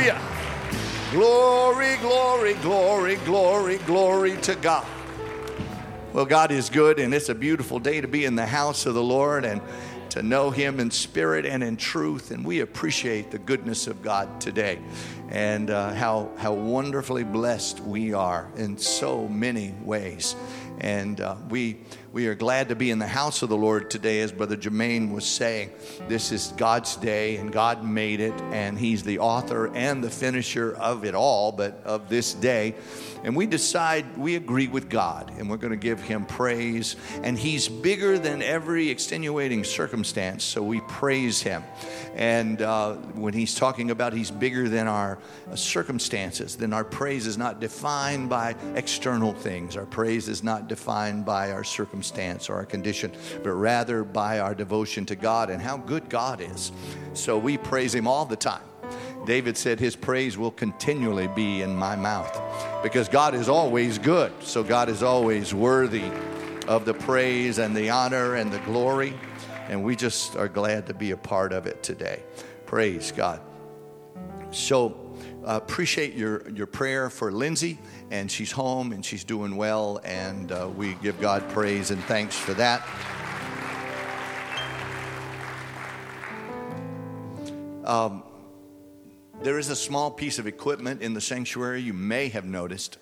Hallelujah. Glory, glory, glory, glory, glory to God. Well, God is good, and it's a beautiful day to be in the house of the Lord and to know Him in spirit and in truth. And we appreciate the goodness of God today, and how wonderfully blessed we are in so many ways. And we are glad to be in the house of the Lord today. As Brother Jermaine was saying, this is God's day, and God made it, and He's the author and the finisher of it all, but of this day. And we decide we agree with God, and we're going to give Him praise. And He's bigger than every extenuating circumstance, so we praise Him. And when He's talking about He's bigger than our circumstances, then our praise is not defined by external things. Our praise is not defined by our circumstance or our condition, but rather by our devotion to God and how good God is. So we praise Him all the time. David said His praise will continually be in my mouth, because God is always good. So God is always worthy of the praise and the honor and the glory. And we just are glad to be a part of it today. Praise God. So appreciate your prayer for Lindsay, and she's home and she's doing well, and we give God praise and thanks for that. There is a small piece of equipment in the sanctuary you may have noticed,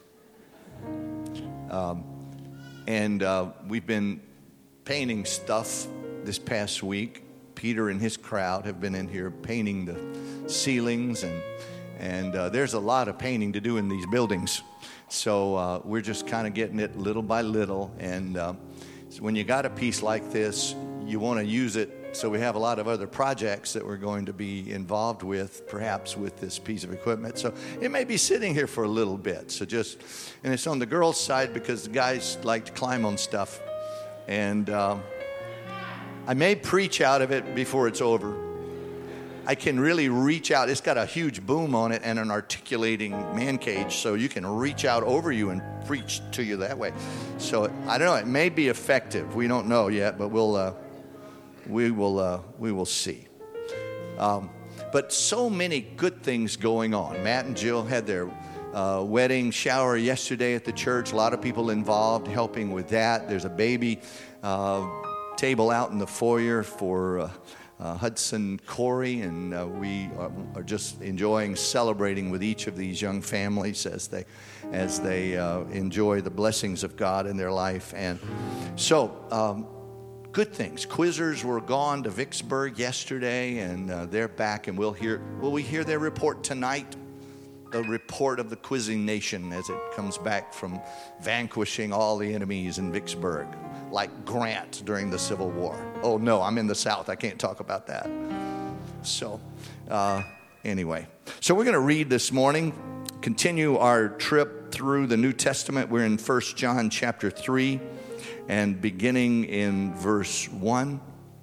and we've been painting stuff this past week. Peter and his crowd have been in here painting the ceilings, and there's a lot of painting to do in these buildings. So we're just kind of getting it little by little. And so when you got a piece like this, you want to use it. So we have a lot of other projects that we're going to be involved with, perhaps with this piece of equipment. So it may be sitting here for a little bit. So and it's on the girls' side because the guys like to climb on stuff. And I may preach out of it before it's over. I can really reach out. It's got a huge boom on it and an articulating man cage, so you can reach out over you and preach to you that way. So I don't know. It may be effective. We don't know yet, but we will see. But so many good things going on. Matt and Jill had their wedding shower yesterday at the church. A lot of people involved helping with that. There's a baby table out in the foyer for Hudson Corey, and we are just enjoying celebrating with each of these young families as they enjoy the blessings of God in their life. And so good things. Quizzers were gone to Vicksburg yesterday, and they're back, and will we hear their report tonight? The report of the quizzing nation as it comes back from vanquishing all the enemies in Vicksburg, like Grant during the Civil War. Oh no, I'm in the South. I can't talk about that. So anyway, so we're going to read this morning, continue our trip through the New Testament. We're in 1 John chapter 3 and beginning in verse 1.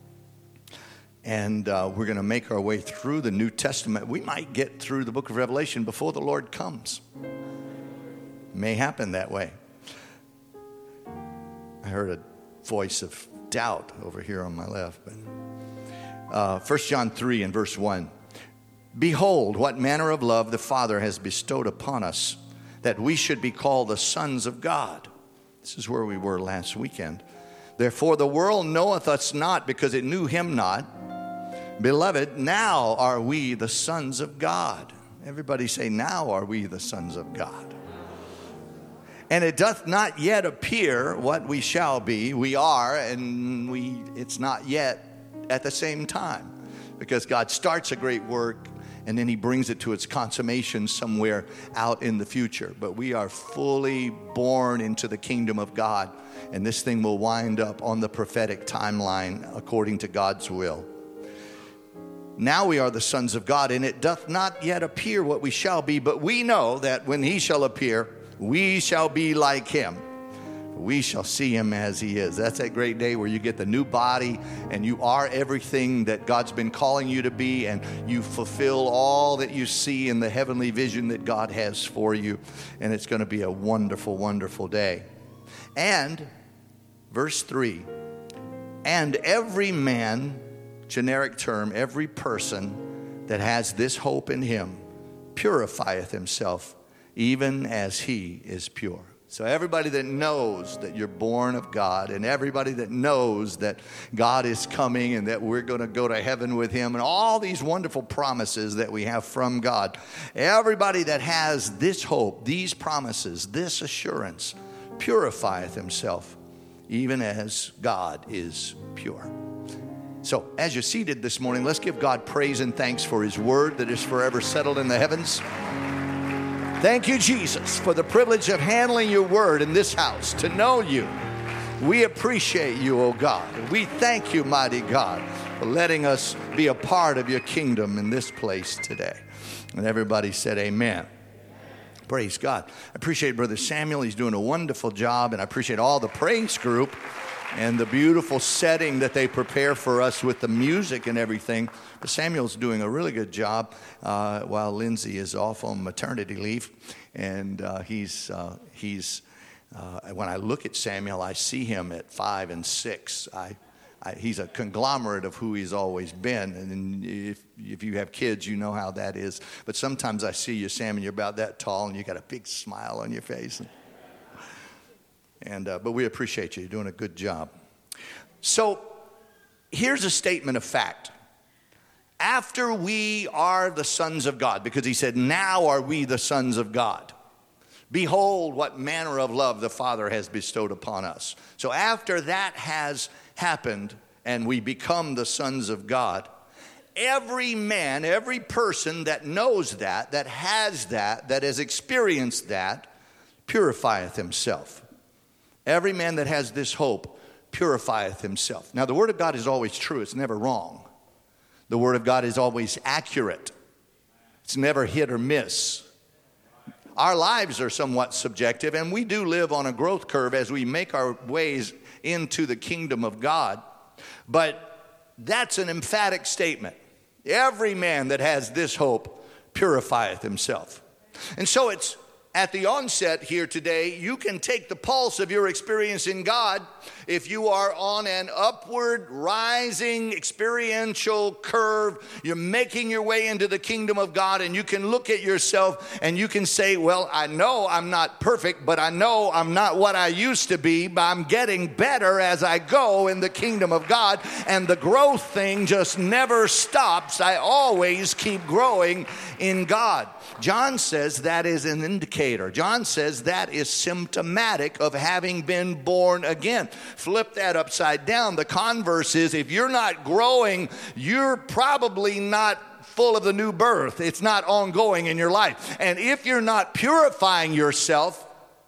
And we're going to make our way through the New Testament. We might get through the book of Revelation before the Lord comes. May happen that way. I heard a voice of doubt over here on my left. But 1 John 3 and verse 1. Behold, what manner of love the Father has bestowed upon us, that we should be called the sons of God. This is where we were last weekend. Therefore the world knoweth us not, because it knew Him not. Beloved, now are we the sons of God. Everybody say, now are we the sons of God. And it doth not yet appear what we shall be. We are, and it's not yet at the same time. Because God starts a great work, and then He brings it to its consummation somewhere out in the future. But we are fully born into the kingdom of God, and this thing will wind up on the prophetic timeline according to God's will. Now we are the sons of God, and it doth not yet appear what we shall be, but we know that when He shall appear, we shall be like Him. We shall see Him as He is. That's that great day where you get the new body, and you are everything that God's been calling you to be, and you fulfill all that you see in the heavenly vision that God has for you. And it's going to be a wonderful, wonderful day. And verse 3, and every man, generic term, every person that has this hope in Him purifieth himself, even as he is pure. So everybody that knows that you're born of God, and everybody that knows that God is coming and that we're going to go to heaven with him, and all these wonderful promises that we have from God, everybody that has this hope, these promises, this assurance, purifieth himself, even as God is pure. So as you're seated this morning, let's give God praise and thanks for his word that is forever settled in the heavens. Thank you, Jesus, for the privilege of handling your word in this house, to know you. We appreciate you, oh God. We thank you, mighty God, for letting us be a part of your kingdom in this place today. And everybody said amen. Praise God. I appreciate Brother Samuel. He's doing a wonderful job. And I appreciate all the praise group and the beautiful setting that they prepare for us with the music and everything. But Samuel's doing a really good job while Lindsay is off on maternity leave. And when I look at Samuel, I see him at 5 and 6. He's a conglomerate of who he's always been. And if you have kids, you know how that is. But sometimes I see you, Sam, and you're about that tall, and you got a big smile on your face. But we appreciate you. You're doing a good job. So here's a statement of fact. After we are the sons of God, because he said, now are we the sons of God. Behold, what manner of love the Father has bestowed upon us. So after that has happened and we become the sons of God, every man, every person that knows that has that has experienced that, purifieth himself. Every man that has this hope purifieth himself. Now, the Word of God is always true. It's never wrong. The Word of God is always accurate. It's never hit or miss. Our lives are somewhat subjective, and we do live on a growth curve as we make our ways into the kingdom of God. But that's an emphatic statement. Every man that has this hope purifieth himself. And so it's at the onset here today, you can take the pulse of your experience in God. If you are on an upward, rising, experiential curve, you're making your way into the kingdom of God, and you can look at yourself and you can say, well, I know I'm not perfect, but I know I'm not what I used to be, but I'm getting better as I go in the kingdom of God, and the growth thing just never stops. I always keep growing in God. John says that is an indicator. John says that is symptomatic of having been born again. Flip that upside down. The converse is, if you're not growing, you're probably not full of the new birth. It's not ongoing in your life. And if you're not purifying yourself,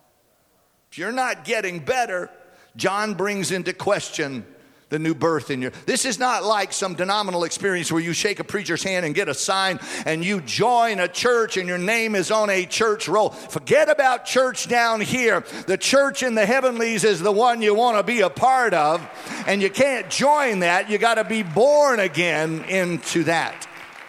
if you're not getting better, John brings into question the new birth in your. This is not like some denominational experience where you shake a preacher's hand and get a sign and you join a church and your name is on a church roll. Forget about church down here. The church in the heavenlies is the one you want to be a part of, and you can't join that. You got to be born again into that.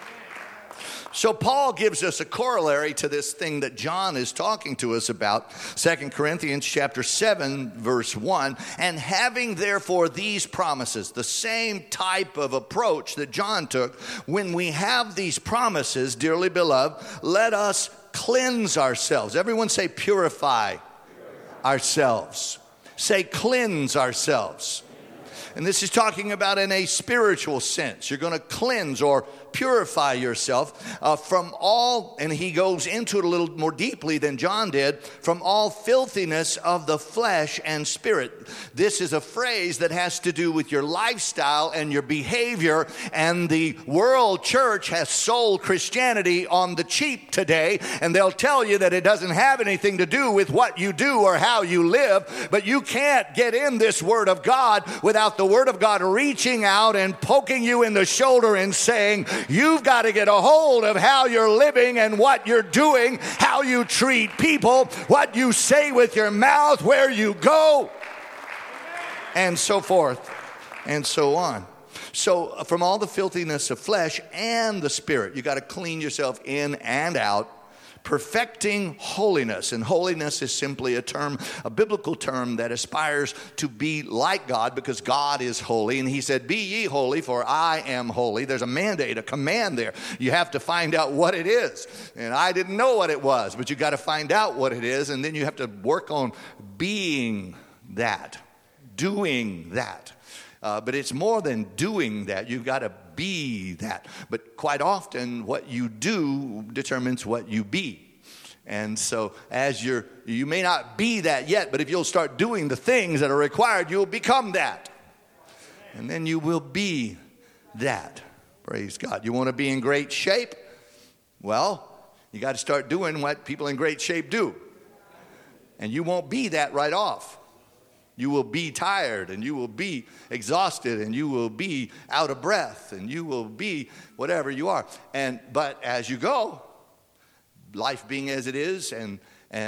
So Paul gives us a corollary to this thing that John is talking to us about. 2 Corinthians chapter 7, verse 1. And having therefore these promises, the same type of approach that John took. When we have these promises, dearly beloved, let us cleanse ourselves. Everyone say purify ourselves. Say cleanse ourselves. And this is talking about in a spiritual sense. You're going to cleanse or purify yourself from all, and he goes into it a little more deeply than John did, from all filthiness of the flesh and spirit. This is a phrase that has to do with your lifestyle and your behavior, and the world church has sold Christianity on the cheap today, and they'll tell you that it doesn't have anything to do with what you do or how you live, but you can't get in this Word of God without the Word of God reaching out and poking you in the shoulder and saying, you've got to get a hold of how you're living and what you're doing, how you treat people, what you say with your mouth, where you go, and so forth and so on. So from all the filthiness of flesh and the spirit, you got to clean yourself in and out. perfecting holiness. And holiness is simply a biblical term that aspires to be like God, because God is holy. And he said, be ye holy, for I am holy. There's a mandate, a command there. You have to find out what it is. And I didn't know what it was, but you got to find out what it is. And then you have to work on being that, doing that. But it's more than doing that. You've got to be that. But quite often, what you do determines what you be. And so you may not be that yet, but if you'll start doing the things that are required, you'll become that. And then you will be that. Praise God. You want to be in great shape? Well, you got to start doing what people in great shape do. And you won't be that right off. You will be tired, and you will be exhausted, and you will be out of breath, and you will be whatever you are. But as you go, life being as it is, and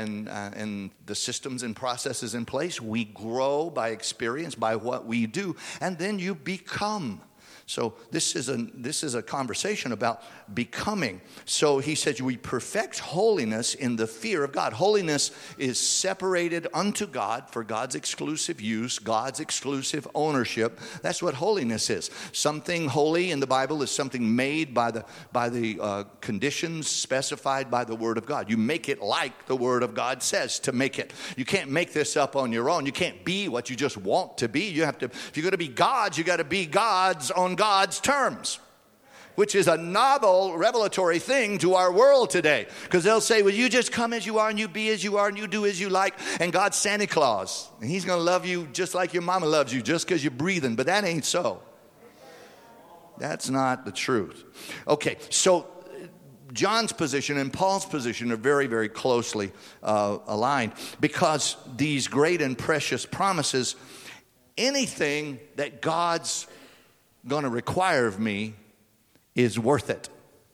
the systems and processes in place, we grow by experience, by what we do, and then you become. So this is a conversation about becoming. So he said, we perfect holiness in the fear of God. Holiness is separated unto God for God's exclusive use, God's exclusive ownership. That's what holiness is. Something holy in the Bible is something made by the conditions specified by the Word of God. You make it like the Word of God says to make it. You can't make this up on your own. You can't be what you just want to be. You have to, if you're going to be God's, you got to be God's on God's terms, which is a novel revelatory thing to our world today, because they'll say, well, you just come as you are and you be as you are and you do as you like, and God's Santa Claus, and he's going to love you just like your mama loves you just because you're breathing. But that ain't so. That's not the truth. Okay, so John's position and Paul's position are very, very closely aligned, because these great and precious promises, anything that God's going to require of me is worth it.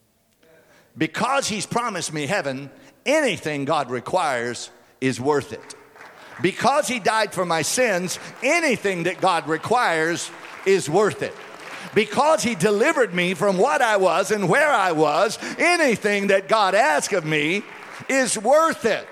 Because he's promised me heaven, anything God requires is worth it. Because he died for my sins, anything that God requires is worth it. Because he delivered me from what I was and where I was, anything that God asks of me is worth it.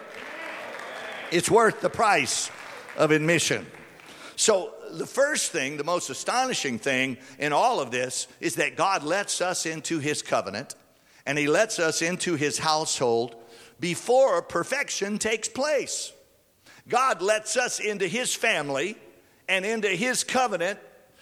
It's worth the price of admission. So the first thing, the most astonishing thing in all of this is that God lets us into his covenant, and he lets us into his household before perfection takes place. God lets us into his family and into his covenant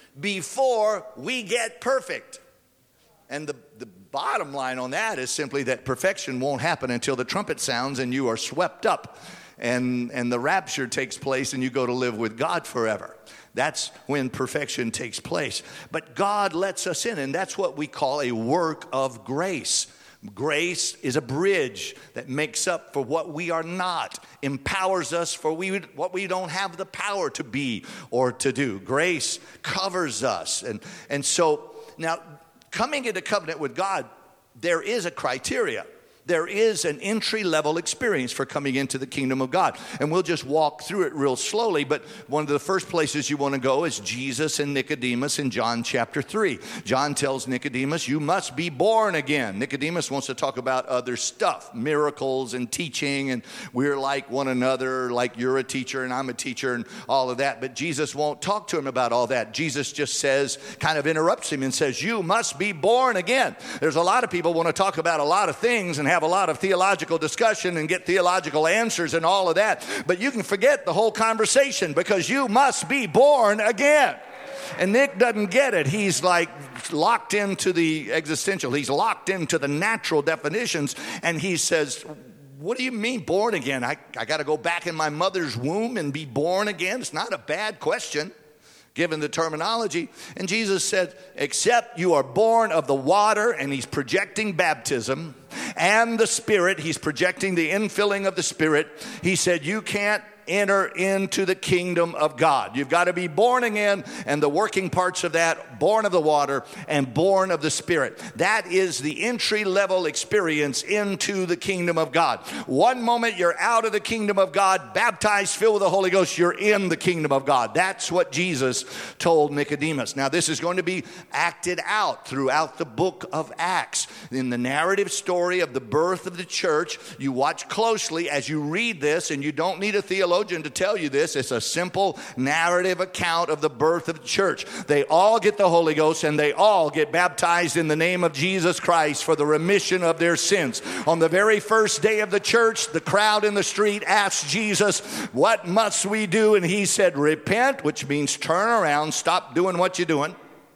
before we get perfect. And the bottom line on that is simply that perfection won't happen until the trumpet sounds and you are swept up and the rapture takes place and you go to live with God forever. That's when perfection takes place. But God lets us in, and that's what we call a work of grace. Grace is a bridge that makes up for what we are not, empowers us for what we don't have the power to be or to do. Grace covers us. And so now, coming into covenant with God, there is a criteria. There is an entry-level experience for coming into the kingdom of God. And we'll just walk through it real slowly, but one of the first places you want to go is Jesus and Nicodemus in John chapter 3. John tells Nicodemus, you must be born again. Nicodemus wants to talk about other stuff, miracles and teaching, and we're like one another, like you're a teacher and I'm a teacher and all of that. But Jesus won't talk to him about all that. Jesus just says, kind of interrupts him and says, you must be born again. There's a lot of people want to talk about a lot of things and have a lot of theological discussion and get theological answers and all of that. But you can forget the whole conversation, because you must be born again. And Nick doesn't get it. He's like locked into the existential. He's locked into the natural definitions. And he says, what do you mean born again? I got to go back in my mother's womb and be born again? It's not a bad question, given the terminology. And Jesus said, except you are born of the water, and he's projecting baptism, and the Spirit, he's projecting the infilling of the Spirit. He said, you can't enter into the kingdom of God. You've got to be born again, and the working parts of that, born of the water and born of the Spirit. That is the entry-level experience into the kingdom of God. One moment you're out of the kingdom of God, baptized, filled with the Holy Ghost, you're in the kingdom of God. That's what Jesus told Nicodemus. Now, this is going to be acted out throughout the book of Acts. In the narrative story of the birth of the church, you watch closely as you read this, and you don't need a theologian to tell you this. It's a simple narrative account of the birth of the church. They all get the Holy Ghost, and they all get baptized in the name of Jesus Christ for the remission of their sins. On the very first day of the church, the crowd in the street asked Jesus, "What must we do?" And he said, "Repent," which means turn around, stop doing what you're doing.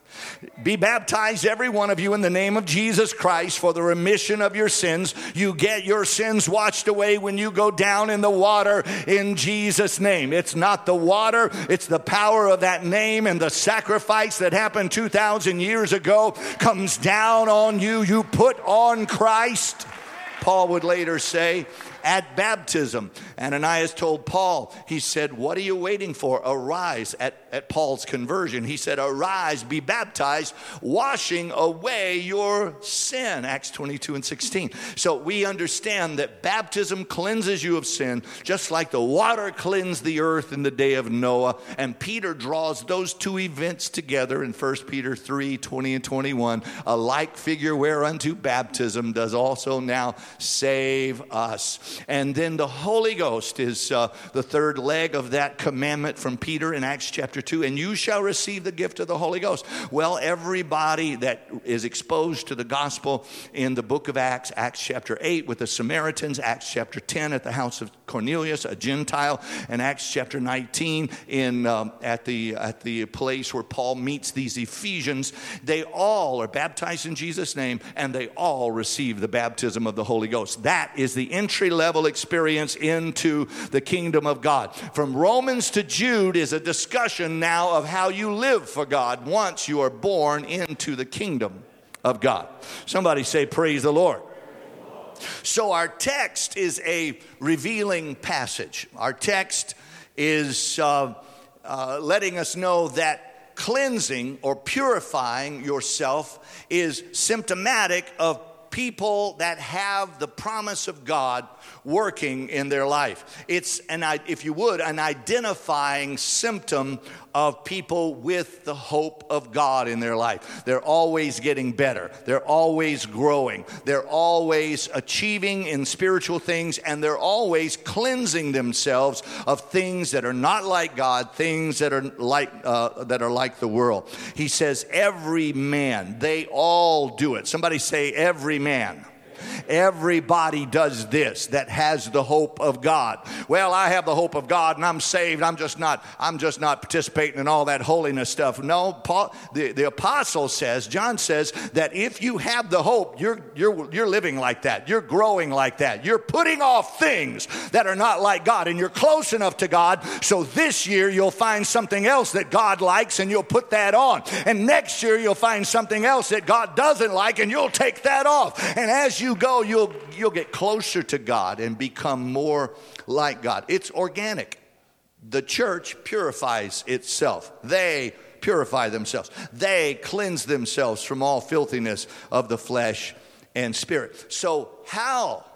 "Be baptized, every one of you, in the name of Jesus Christ for the remission of your sins." You get your sins washed away when you go down in the water in Jesus' name. It's not the water, it's the power of that name, and the sacrifice that happened 2,000 years ago comes down on you. You put on Christ. Paul would later say, at baptism, Ananias told Paul, he said, "What are you waiting for? Arise." At Paul's conversion, he said, "Arise, be baptized, washing away your sin." Acts 22:16. So we understand that baptism cleanses you of sin, just like the water cleansed the earth in the day of Noah. And Peter draws those two events together in 1 Peter 3:20 and 21. A like figure whereunto baptism does also now save us. And then the Holy Ghost is the third leg of that commandment from Peter in Acts chapter 2. "And you shall receive the gift of the Holy Ghost." Well, everybody that is exposed to the gospel in the book of Acts, Acts chapter 8 with the Samaritans, Acts chapter 10 at the house of Cornelius, a Gentile, and Acts chapter 19 at the place where Paul meets these Ephesians, they all are baptized in Jesus' name, and they all receive the baptism of the Holy Ghost. That is the entry-level experience into the kingdom of God. From Romans to Jude is a discussion now of how you live for God once you are born into the kingdom of God. Somebody say, "Praise the Lord." So our text is a revealing passage. Our text is letting us know that cleansing or purifying yourself is symptomatic of people that have the promise of God working in their life. It's, if you would, an identifying symptom of people with the hope of God in their life. They're always getting better. They're always growing. They're always achieving in spiritual things, and they're always cleansing themselves of things that are not like God, things that are like the world. He says, every man, they all do it. Somebody say, every man. Everybody does this that has the hope of God. Well, I have the hope of God and I'm saved. I'm just not participating in all that holiness stuff. No, Paul, the apostle says, John says that if you have the hope, you're living like that. You're growing like that. You're putting off things that are not like God, and you're close enough to God. So this year you'll find something else that God likes and you'll put that on. And next year you'll find something else that God doesn't like and you'll take that off. And as you go, you'll get closer to God and become more like God. It's organic. The church purifies itself. They purify themselves. They cleanse themselves from all filthiness of the flesh and spirit. So how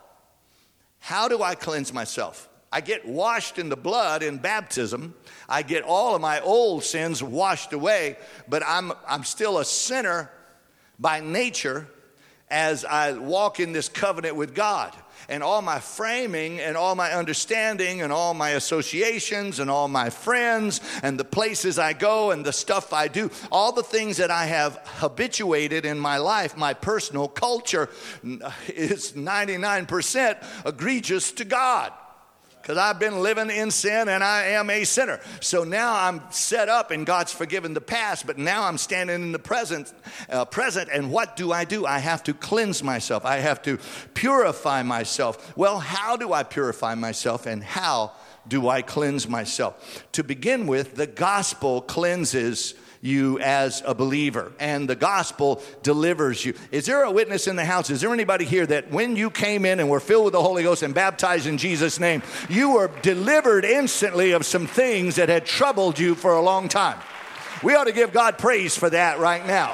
do I cleanse myself? I get washed in the blood in baptism. I get all of my old sins washed away, but I'm still a sinner by nature as I walk in this covenant with God. And all my framing and all my understanding and all my associations and all my friends and the places I go and the stuff I do, all the things that I have habituated in my life, my personal culture is 99% egregious to God. Because I've been living in sin and I am a sinner. So now I'm set up and God's forgiven the past, but now I'm standing in the present. And what do? I have to cleanse myself. I have to purify myself. Well, how do I purify myself and how do I cleanse myself? To begin with, the gospel cleanses you as a believer, and the gospel delivers you. Is there a witness in the house? Is there anybody here that when you came in and were filled with the Holy Ghost and baptized in Jesus' name, you were delivered instantly of some things that had troubled you for a long time? We ought to give God praise for that right now.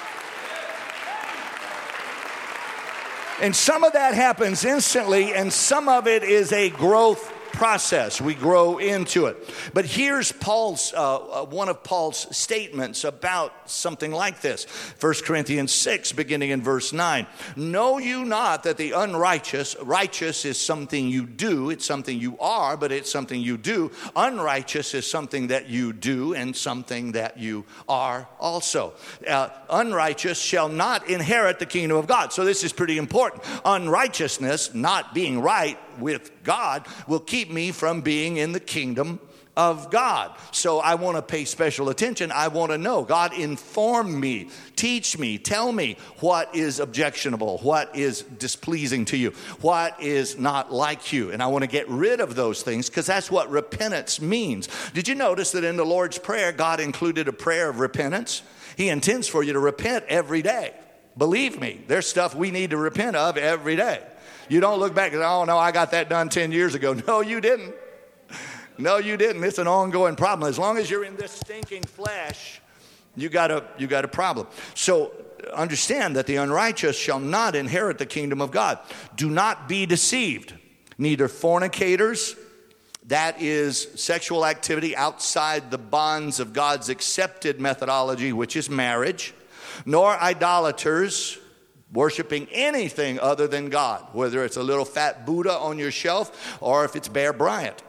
And some of that happens instantly, and some of it is a growth process. We grow into it. But here's Paul's one of Paul's statements about something like this. 1 Corinthians 6, beginning in verse 9. Know you not that the righteous is something you do, it's something you are, but it's something you do. Unrighteous is something that you do and something that you are also. Unrighteous shall not inherit the kingdom of God. So this is pretty important. Unrighteousness, not being right with God, will keep me from being in the kingdom of God. So I want to pay special attention. I want to know. God, inform me, teach me, tell me what is objectionable, what is displeasing to you, what is not like you. And I want to get rid of those things because that's what repentance means. Did you notice that in the Lord's Prayer, God included a prayer of repentance? He intends for you to repent every day. Believe me, there's stuff we need to repent of every day. You don't look back and say, oh, no, I got that done 10 years ago. No, you didn't. No, you didn't. It's an ongoing problem. As long as you're in this stinking flesh, you got a problem. So understand that the unrighteous shall not inherit the kingdom of God. Do not be deceived. Neither fornicators, that is sexual activity outside the bonds of God's accepted methodology, which is marriage, nor idolaters, worshiping anything other than God, whether it's a little fat Buddha on your shelf or if it's Bear Bryant.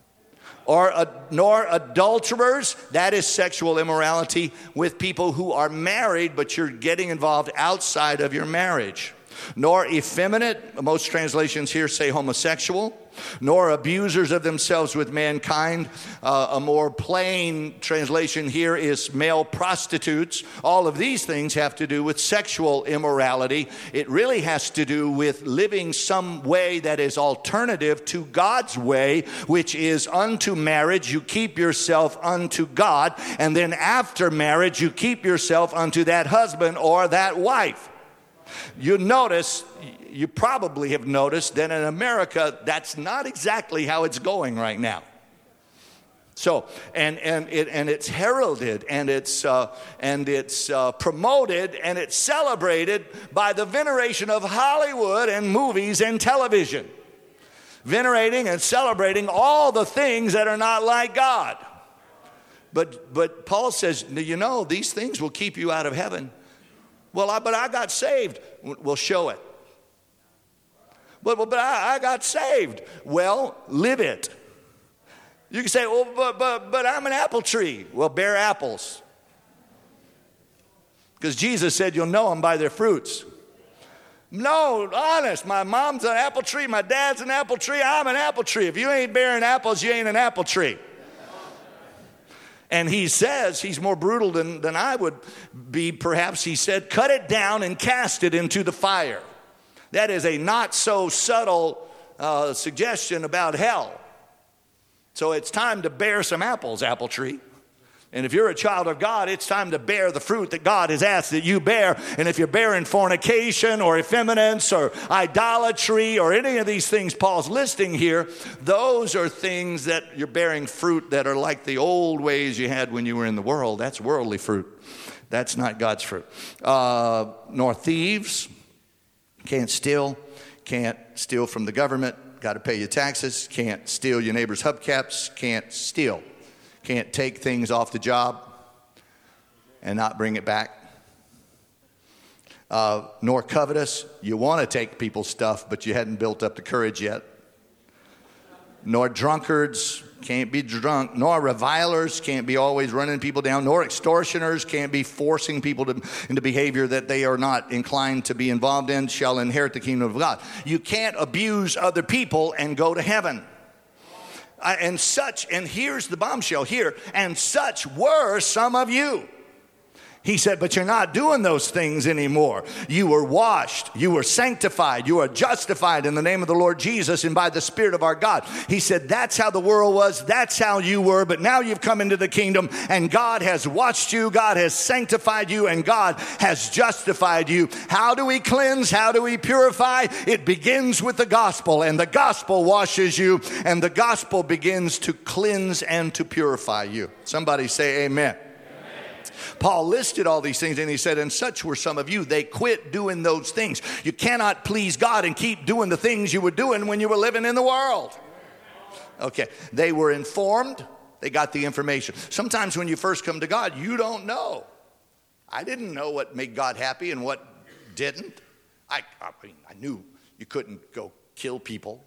Nor adulterers, that is sexual immorality with people who are married, but you're getting involved outside of your marriage. Nor effeminate, most translations here say homosexual, nor abusers of themselves with mankind. A more plain translation here is male prostitutes. All of these things have to do with sexual immorality. It really has to do with living some way that is alternative to God's way, which is unto marriage, you keep yourself unto God, and then after marriage, you keep yourself unto that husband or that wife. You probably have noticed that in America, that's not exactly how it's going right now. So, and it's heralded, and it's promoted, and it's celebrated by the veneration of Hollywood and movies and television. Venerating and celebrating all the things that are not like God. But Paul says, you know, these things will keep you out of heaven. Well, but I got saved. We'll show it. But I got saved. Well, live it. You can say, well, but I'm an apple tree. Well, bear apples. Because Jesus said you'll know them by their fruits. No, honest, my mom's an apple tree, my dad's an apple tree, I'm an apple tree. If you ain't bearing apples, you ain't an apple tree. And he says, he's more brutal than I would be, perhaps. He said, cut it down and cast it into the fire. That is a not so subtle suggestion about hell. So it's time to bear some apples, apple tree. And if you're a child of God, it's time to bear the fruit that God has asked that you bear. And if you're bearing fornication or effeminance or idolatry or any of these things Paul's listing here, those are things that you're bearing fruit that are like the old ways you had when you were in the world. That's worldly fruit. That's not God's fruit. Nor thieves, can't steal from the government, got to pay your taxes, can't steal your neighbor's hubcaps, can't steal. Can't take things off the job and not bring it back. Nor covetous. You want to take people's stuff, but you hadn't built up the courage yet. Nor drunkards. Can't be drunk. Nor revilers. Can't be always running people down. Nor extortioners. Can't be forcing people into behavior that they are not inclined to be involved in. Shall inherit the kingdom of God. You can't abuse other people and go to heaven. And here's the bombshell here, and such were some of you. He said, but you're not doing those things anymore. You were washed, you were sanctified, you are justified in the name of the Lord Jesus and by the Spirit of our God. He said, that's how the world was, that's how you were, but now you've come into the kingdom and God has washed you, God has sanctified you, and God has justified you. How do we cleanse? How do we purify? It begins with the gospel, and the gospel washes you, and the gospel begins to cleanse and to purify you. Somebody say amen. Paul listed all these things, and he said, and such were some of you. They quit doing those things. You cannot please God and keep doing the things you were doing when you were living in the world. Okay, they were informed. They got the information. Sometimes when you first come to God, you don't know. I didn't know what made God happy and what didn't. I knew you couldn't go kill people.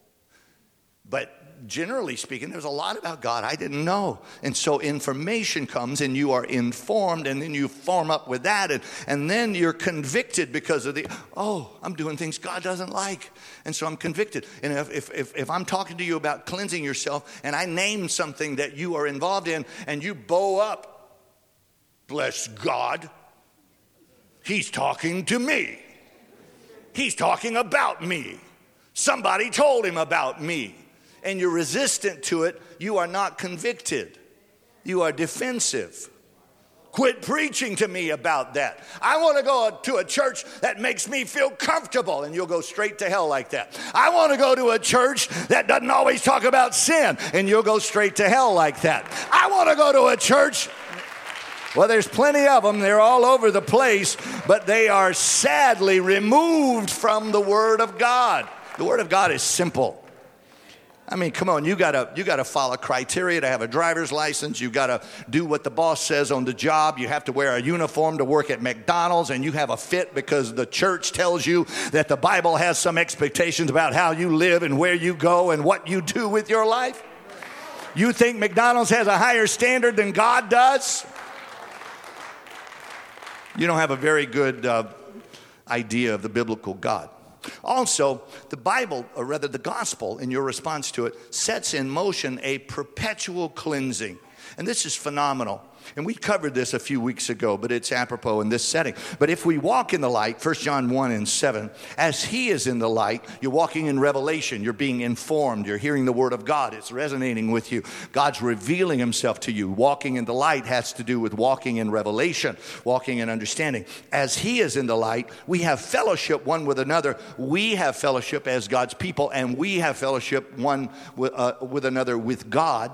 But generally speaking, there's a lot about God I didn't know. And so information comes and you are informed, and then you form up with that, and then you're convicted because of I'm doing things God doesn't like. And so I'm convicted. And if I'm talking to you about cleansing yourself and I name something that you are involved in and you bow up, bless God, he's talking to me. He's talking about me. Somebody told him about me. And you're resistant to it, you are not convicted. You are defensive. Quit preaching to me about that. I want to go to a church that makes me feel comfortable, and you'll go straight to hell like that. I want to go to a church that doesn't always talk about sin, and you'll go straight to hell like that. I want to go to a church. Well, there's plenty of them. They're all over the place, but they are sadly removed from the Word of God. The Word of God is simple. I mean, come on, you gotta follow criteria to have a driver's license. You gotta do what the boss says on the job. You have to wear a uniform to work at McDonald's, and you have a fit because the church tells you that the Bible has some expectations about how you live and where you go and what you do with your life. You think McDonald's has a higher standard than God does? You don't have a very good idea of the biblical God. Also, the Bible, or rather the gospel, in your response to it, sets in motion a perpetual cleansing. And this is phenomenal. And we covered this a few weeks ago, but it's apropos in this setting. But if we walk in the light, 1 John 1:7, as he is in the light, you're walking in revelation. You're being informed. You're hearing the word of God. It's resonating with you. God's revealing himself to you. Walking in the light has to do with walking in revelation, walking in understanding. As he is in the light, we have fellowship one with another. We have fellowship as God's people, and we have fellowship one with another with God.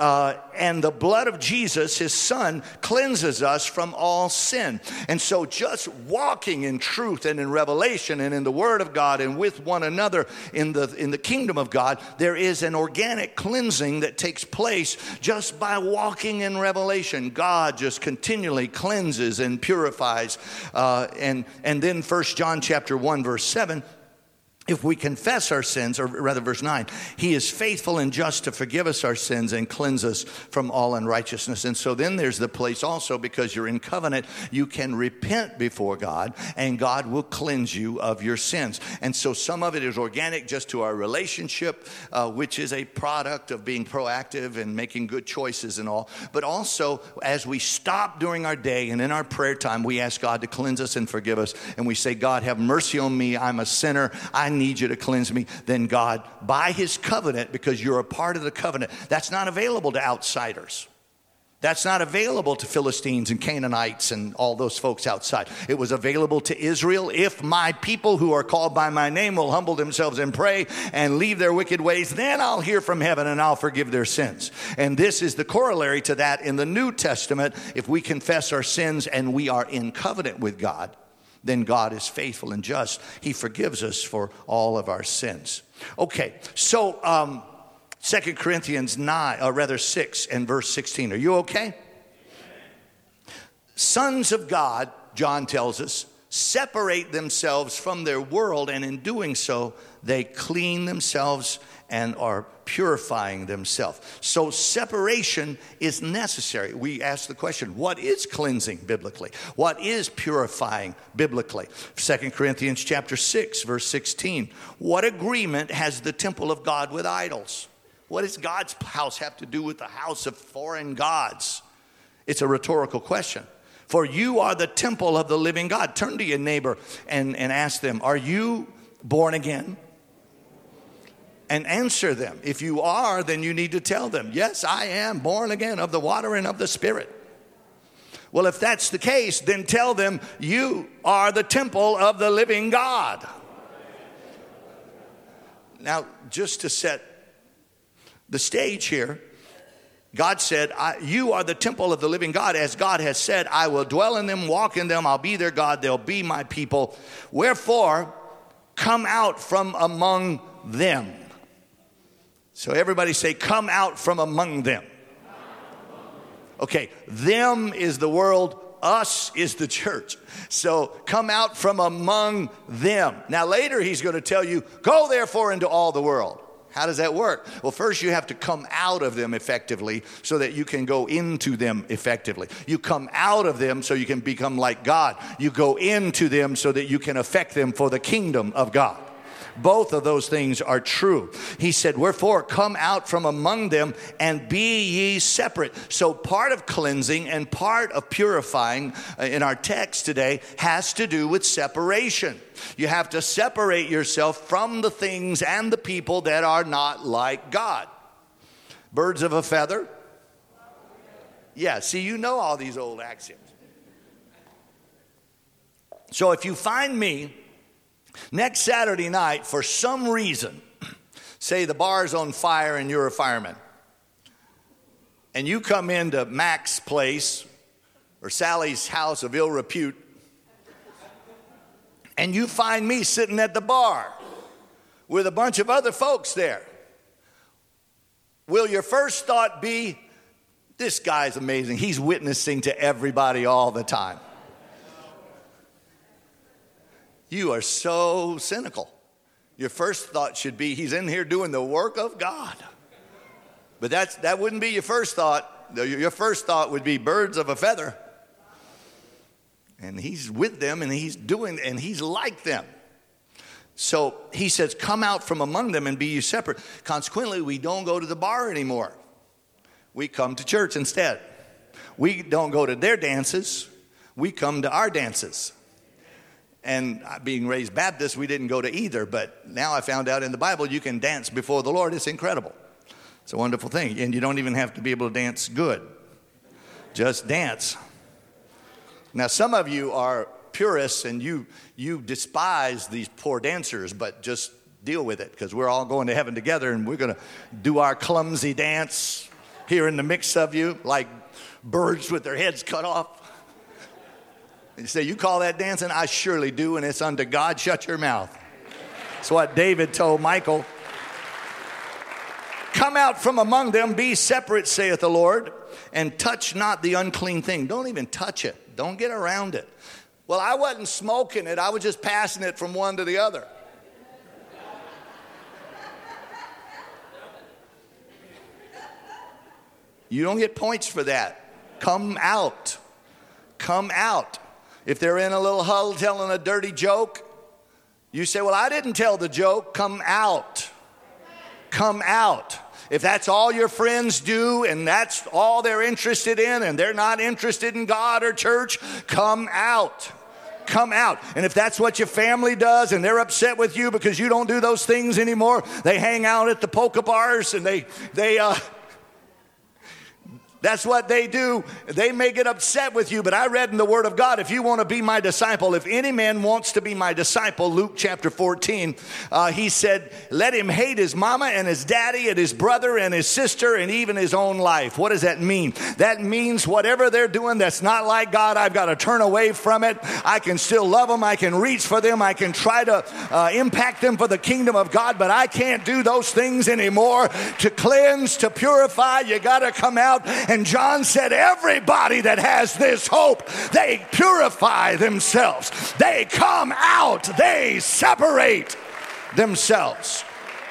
And the blood of Jesus, his Son, cleanses us from all sin. And so just walking in truth and in revelation and in the Word of God and with one another in the kingdom of God, there is an organic cleansing that takes place just by walking in revelation. God just continually cleanses and purifies. And then 1 John chapter 1 verse 7, if we confess our sins, or rather verse 9, he is faithful and just to forgive us our sins and cleanse us from all unrighteousness. And so then there's the place also, because you're in covenant, you can repent before God and God will cleanse you of your sins. And so some of it is organic just to our relationship, which is a product of being proactive and making good choices and all. But also as we stop during our day and in our prayer time, we ask God to cleanse us and forgive us. And we say, God, have mercy on me. I'm a sinner. I need you to cleanse me. Then God, by his covenant, because you're a part of the covenant, that's not available to outsiders. That's not available to Philistines and Canaanites and all those folks outside. It was available to Israel. If my people who are called by my name will humble themselves and pray and leave their wicked ways, then I'll hear from heaven and I'll forgive their sins. And this is the corollary to that in the New Testament. If we confess our sins and we are in covenant with God, then God is faithful and just. He forgives us for all of our sins. Okay, so 2 Corinthians 6 and verse 16. Are you okay? Sons of God, John tells us, separate themselves from their world, and in doing so, they clean themselves and are purifying themselves. So separation is necessary. We ask the question, what is cleansing biblically? What is purifying biblically? 2 Corinthians chapter 6, verse 16. What agreement has the temple of God with idols? What does God's house have to do with the house of foreign gods? It's a rhetorical question. For you are the temple of the living God. Turn to your neighbor and ask them, are you born again? And answer them. If you are, then you need to tell them, yes, I am born again of the water and of the Spirit. Well, if that's the case, then tell them you are the temple of the living God. Now, just to set the stage here, God said, you are the temple of the living God. As God has said, I will dwell in them, walk in them. I'll be their God. They'll be my people. Wherefore, come out from among them. So everybody say, come out from among them. Okay, them is the world, us is the church. So come out from among them. Now later he's going to tell you, go therefore into all the world. How does that work? Well, first you have to come out of them effectively so that you can go into them effectively. You come out of them so you can become like God. You go into them so that you can affect them for the kingdom of God. Both of those things are true. He said, wherefore, come out from among them and be ye separate. So part of cleansing and part of purifying in our text today has to do with separation. You have to separate yourself from the things and the people that are not like God. Birds of a feather. Yeah, see, you know all these old axioms. So if you find me next Saturday night, for some reason, say the bar's on fire and you're a fireman, and you come into Mac's place or Sally's house of ill repute, and you find me sitting at the bar with a bunch of other folks there, will your first thought be, this guy's amazing, he's witnessing to everybody all the time? You are so cynical. Your first thought should be, he's in here doing the work of God. But that wouldn't be your first thought. Your first thought would be birds of a feather. And he's with them and he's doing, and he's like them. So he says, come out from among them and be you separate. Consequently, we don't go to the bar anymore. We come to church instead. We don't go to their dances. We come to our dances. And being raised Baptist, we didn't go to either. But now I found out in the Bible, you can dance before the Lord. It's incredible. It's a wonderful thing. And you don't even have to be able to dance good. Just dance. Now, some of you are purists and you despise these poor dancers, but just deal with it, because we're all going to heaven together and we're going to do our clumsy dance here in the mix of you, like birds with their heads cut off. You say, you call that dancing? I surely do, and it's unto God. Shut your mouth. That's what David told Michal. Come out from among them, be separate, saith the Lord, and touch not the unclean thing. Don't even touch it. Don't get around it. Well, I wasn't smoking it. I was just passing it from one to the other. You don't get points for that. Come out. Come out. If they're in a little huddle telling a dirty joke, you say, well, I didn't tell the joke. Come out. Come out. If that's all your friends do and that's all they're interested in and they're not interested in God or church, come out. Come out. And if that's what your family does and they're upset with you because you don't do those things anymore, they hang out at the polka bars and that's what they do. They may get upset with you, but I read in the Word of God, if you want to be my disciple, if any man wants to be my disciple, Luke chapter 14, he said, let him hate his mama and his daddy and his brother and his sister and even his own life. What does that mean? That means whatever they're doing that's not like God, I've got to turn away from it. I can still love them. I can reach for them. I can try to impact them for the kingdom of God, but I can't do those things anymore. To cleanse, to purify, you got to come out. And John said, everybody that has this hope, they purify themselves. They come out. They separate themselves.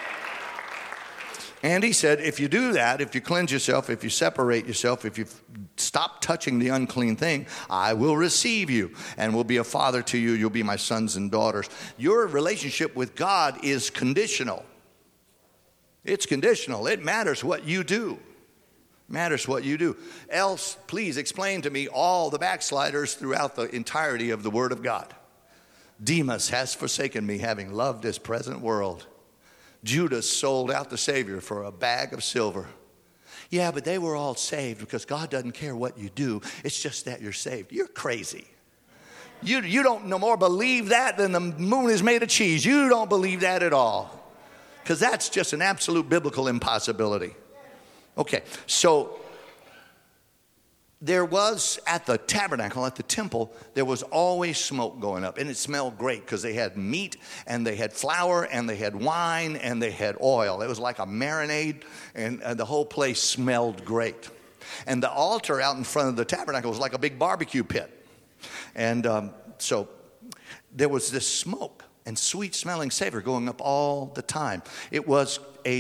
And he said, if you do that, if you cleanse yourself, if you separate yourself, if you stop touching the unclean thing, I will receive you and will be a father to you. You'll be my sons and daughters. Your relationship with God is conditional. It's conditional. It matters what you do. Matters what you do. Else, please explain to me all the backsliders throughout the entirety of the Word of God. Demas has forsaken me, having loved this present world. Judas sold out the Savior for a bag of silver. Yeah, but they were all saved because God doesn't care what you do. It's just that you're saved. You're crazy. You don't no more believe that than the moon is made of cheese. You don't believe that at all. Because that's just an absolute biblical impossibility. Okay, so there was at the tabernacle, at the temple, there was always smoke going up. And it smelled great because they had meat and they had flour and they had wine and they had oil. It was like a marinade, and the whole place smelled great. And the altar out in front of the tabernacle was like a big barbecue pit. And so there was this smoke and sweet smelling savor going up all the time. It was a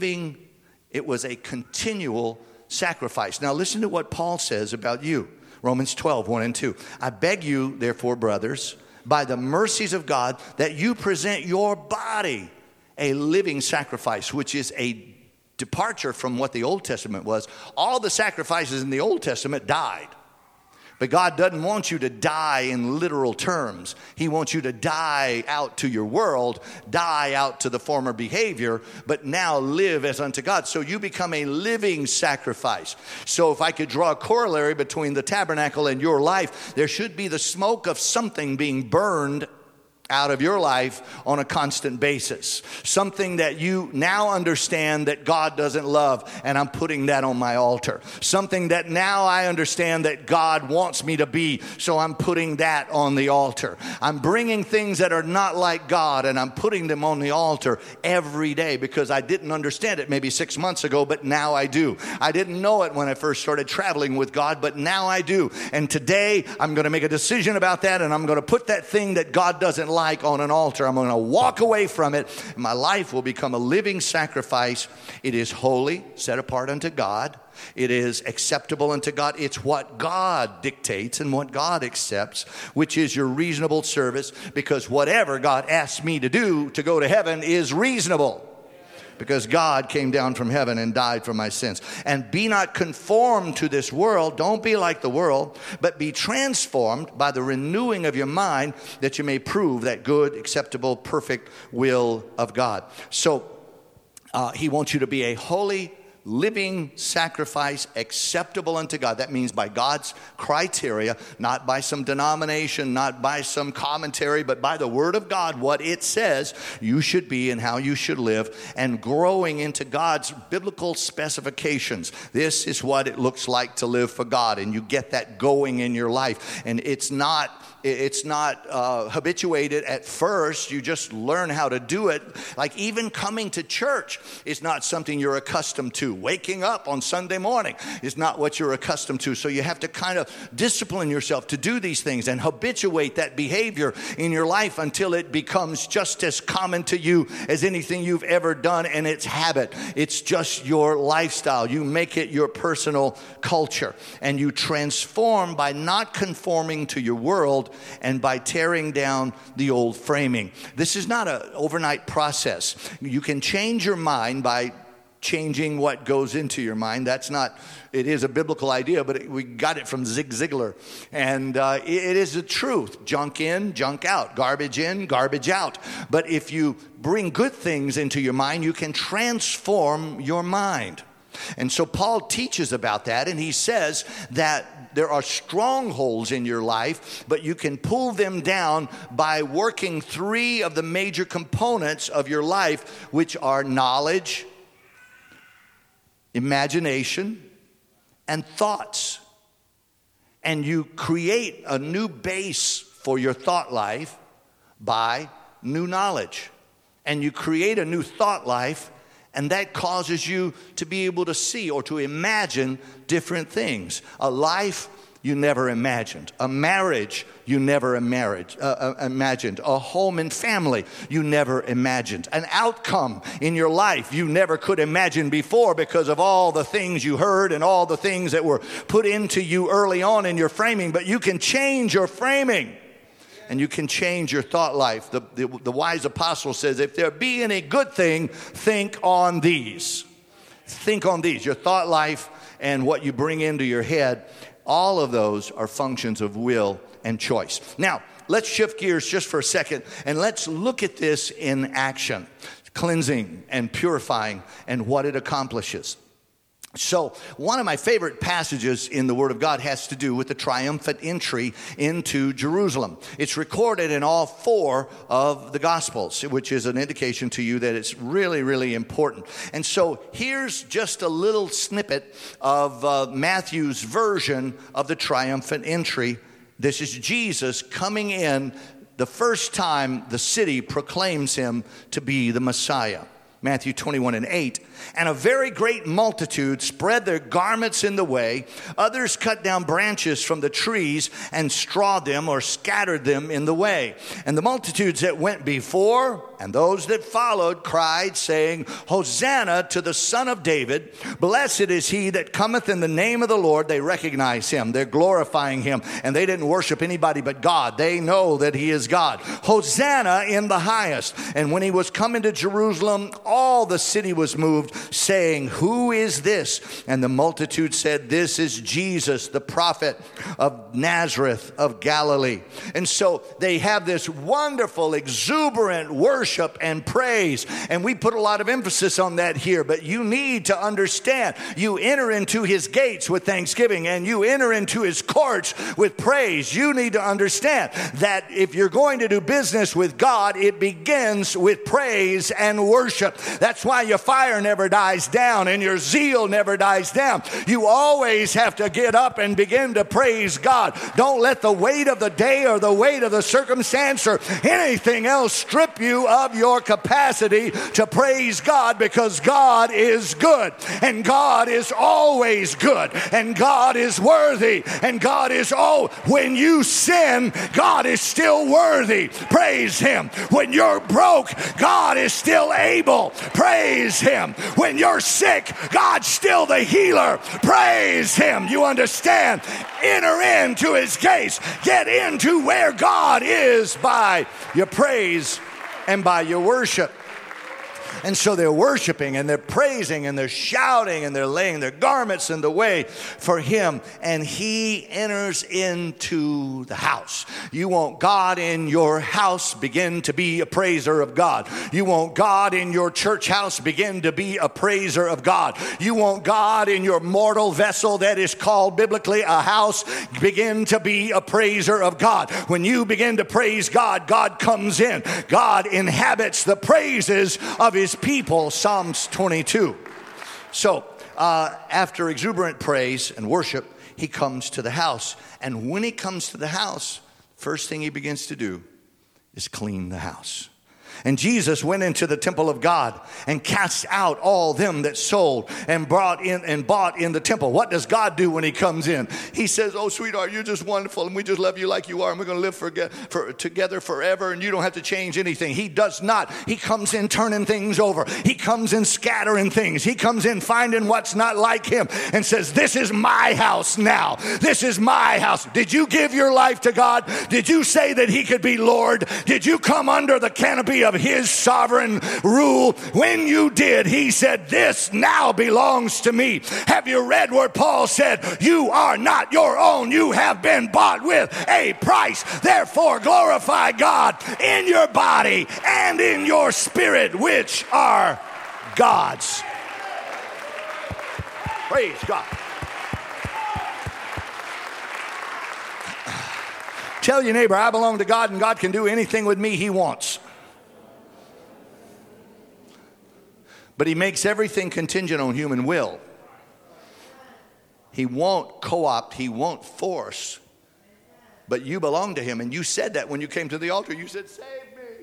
continual sacrifice. Now listen to what Paul says about you. Romans 12, 1 and 2. I beg you, therefore, brothers, by the mercies of God, that you present your body a living sacrifice, which is a departure from what the Old Testament was. All the sacrifices in the Old Testament died. But God doesn't want you to die in literal terms. He wants you to die out to your world, die out to the former behavior, but now live as unto God. So you become a living sacrifice. So if I could draw a corollary between the tabernacle and your life, there should be the smoke of something being burned out of your life on a constant basis. Something that you now understand that God doesn't love, and I'm putting that on my altar. Something that now I understand that God wants me to be, so I'm putting that on the altar. I'm bringing things that are not like God, and I'm putting them on the altar every day because I didn't understand it maybe 6 months ago, but now I do. I didn't know it when I first started traveling with God, but now I do. And today I'm going to make a decision about that, and I'm going to put that thing that God doesn't like on an altar. I'm going to walk away from it, and my life will become a living sacrifice. It is holy, set apart unto God. It is acceptable unto God. It's what God dictates and what God accepts, which is your reasonable service, because whatever God asks me to do to go to heaven is reasonable. Because God came down from heaven and died for my sins. And be not conformed to this world. Don't be like the world, but be transformed by the renewing of your mind, that you may prove that good, acceptable, perfect will of God. So he wants you to be a holy, living sacrifice acceptable unto God. That means by God's criteria, not by some denomination, not by some commentary, but by the Word of God, what it says you should be and how you should live, and growing into God's biblical specifications. This is what it looks like to live for God, and you get that going in your life. And it's not habituated at first. You just learn how to do it. Like even coming to church is not something you're accustomed to. Waking up on Sunday morning is not what you're accustomed to. So you have to kind of discipline yourself to do these things and habituate that behavior in your life until it becomes just as common to you as anything you've ever done, and it's habit. It's just your lifestyle. You make it your personal culture, and you transform by not conforming to your world and by tearing down the old framing. This is not an overnight process. You can change your mind by changing what goes into your mind. It is a biblical idea, but we got it from Zig Ziglar. And it is the truth. Junk in, junk out. Garbage in, garbage out. But if you bring good things into your mind, you can transform your mind. And so Paul teaches about that, and he says that there are strongholds in your life, but you can pull them down by working three of the major components of your life, which are knowledge, imagination, and thoughts. And you create a new base for your thought life by new knowledge. And you create a new thought life, and that causes you to be able to see or to imagine different things. A life you never imagined. A marriage you never imagined. A home and family you never imagined. An outcome in your life you never could imagine before because of all the things you heard and all the things that were put into you early on in your framing. But you can change your framing. And you can change your thought life. The wise apostle says, if there be any good thing, think on these. Think on these. Your thought life and what you bring into your head, all of those are functions of will and choice. Now, let's shift gears just for a second, and let's look at this in action. Cleansing and purifying and what it accomplishes. So one of my favorite passages in the Word of God has to do with the triumphant entry into Jerusalem. It's recorded in all 4 of the Gospels, which is an indication to you that it's really, really important. And so here's just a little snippet of Matthew's version of the triumphant entry. This is Jesus coming in the first time the city proclaims him to be the Messiah. Matthew 21:8. And a very great multitude spread their garments in the way. Others cut down branches from the trees and strawed them or scattered them in the way. And the multitudes that went before and those that followed cried, saying, Hosanna to the Son of David. Blessed is he that cometh in the name of the Lord. They recognize him. They're glorifying him. And they didn't worship anybody but God. They know that he is God. Hosanna in the highest. And when he was coming to Jerusalem, all the city was moved, saying, Who is this? And the multitude said, This is Jesus, the prophet of Nazareth of Galilee. And so they have this wonderful, exuberant worship and praise. And we put a lot of emphasis on that here. But you need to understand, you enter into his gates with thanksgiving and you enter into his courts with praise. You need to understand that if you're going to do business with God, it begins with praise and worship. That's why your fire never dies down and your zeal never dies down. You always have to get up and begin to praise God. Don't let the weight of the day or the weight of the circumstance or anything else strip you of your capacity to praise God, because God is good and God is always good and God is worthy and God is, when you sin, God is still worthy. Praise him. When you're broke, God is still able. Praise him. When you're sick, God's still the healer. Praise him. You understand? Enter into his gates. Get into where God is by your praise and by your worship. And so they're worshiping and they're praising and they're shouting and they're laying their garments in the way for him. And he enters into the house. You want God in your house, begin to be a praiser of God. You want God in your church house, begin to be a praiser of God. You want God in your mortal vessel that is called biblically a house, begin to be a praiser of God. When you begin to praise God, God comes in. God inhabits the praises of his people, Psalms 22. So after exuberant praise and worship, he comes to the house. And when he comes to the house, first thing he begins to do is clean the house. And Jesus went into the temple of God and cast out all them that sold and brought in and bought in the temple. What does God do when he comes in? He says, oh, sweetheart, you're just wonderful, and we just love you like you are, and we're going to live together forever, and you don't have to change anything. He does not. He comes in turning things over. He comes in scattering things. He comes in finding what's not like him and says, this is my house now. This is my house. Did you give your life to God? Did you say that he could be Lord? Did you come under the canopy of his sovereign rule? When you did, he said, this now belongs to me. Have you read where Paul said, you are not your own, you have been bought with a price, therefore glorify God in your body and in your spirit, which are God's. Praise God. Tell your neighbor, I belong to God, and God can do anything with me he wants. But he makes everything contingent on human will. He won't co-opt, he won't force. But you belong to him. And you said that when you came to the altar. You said, save me.